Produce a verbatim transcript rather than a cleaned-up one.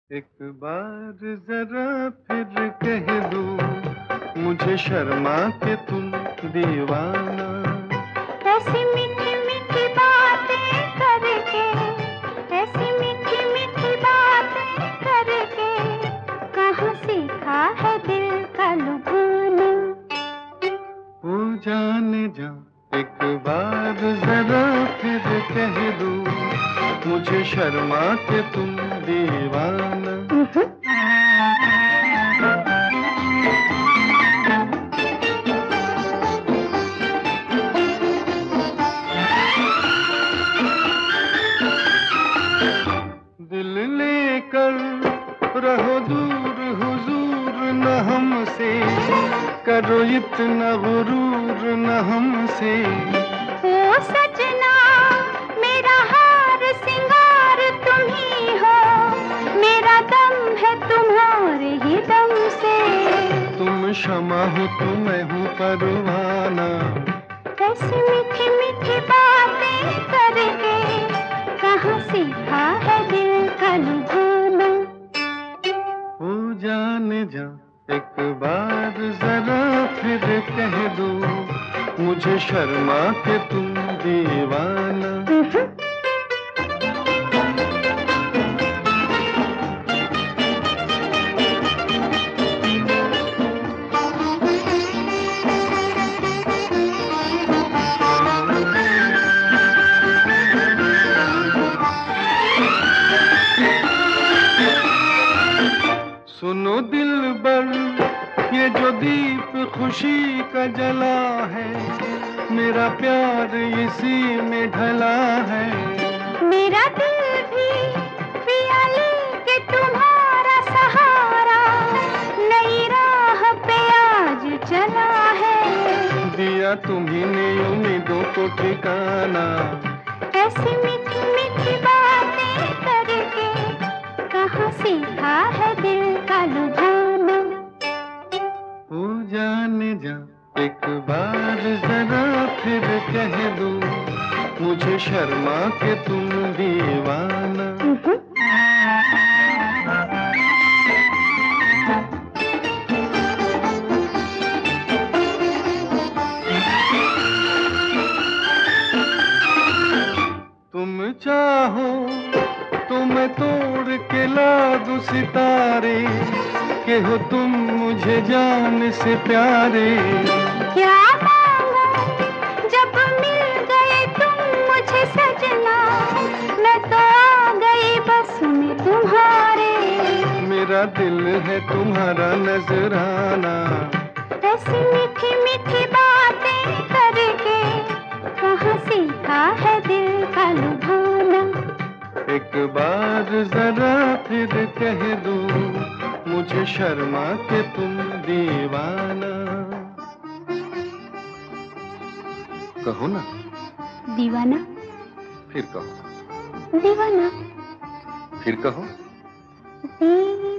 एक बार जरा फिर कह दो, मुझे शर्मा के तुम दीवाना। ऐसी मीठी मीठी बातें करके, ऐसी मीठी मीठी बातें करके, कहाँ सीखा है दिल का लुभाना। ओ जाने जा, एक बार जरा फिर कह दो, मुझे शर्मा के तुम दीवाना। दिल लेकर रहो दूर हुजूर न हमसे, करो इतना गुरूर न हमसे। ओ सजना मेरा हार सिंगार तुम ही हो, मेरा दम है तुम्हारे ही दम से। तुम शमा हो तो मैं हूँ परवाना। कैसी मीठी मीठी बातें करके, कहाँ सीखा है दिल का लुभाना। हो जाने जा, एक बार जरा फिर कह दो, मुझे शर्मा के तुम दीवाना। सुनो दिलबर, ये जो दीप खुशी का जला है, मेरा प्यार इसी में ढला है। मेरा दिल भी पिया लेके तुम्हारा सहारा, नई राह पे आज चला है। दिया तुम्ही ने उम्मीदों को ठिकाना। ऐसी मीठी मीठी बातें करके, कहाँ सीखा है दिल का लुभाना। हो जाने जा, एक बार जरा फिर कह दो, मुझे शर्मा के तुम दीवाना। तुम चाहो तो मैं तोड़ के ला दूं सितारे, के हो तुम मुझे जान से प्यारे। क्या मांगा जब मिल गए तुम मुझे सजना, मैं तो आ गई बस में तुम्हारे। मेरा दिल है तुम्हारा नजराना। ऐसी मीठी मीठी बातें करके, कहाँ सीखा है दिल का लुभाना। एक बार जरा फिर कह दो, मुझे शर्मा के तुम दीवाना। कहो ना। दीवाना। फिर कहो। दीवाना। फिर कहो। दी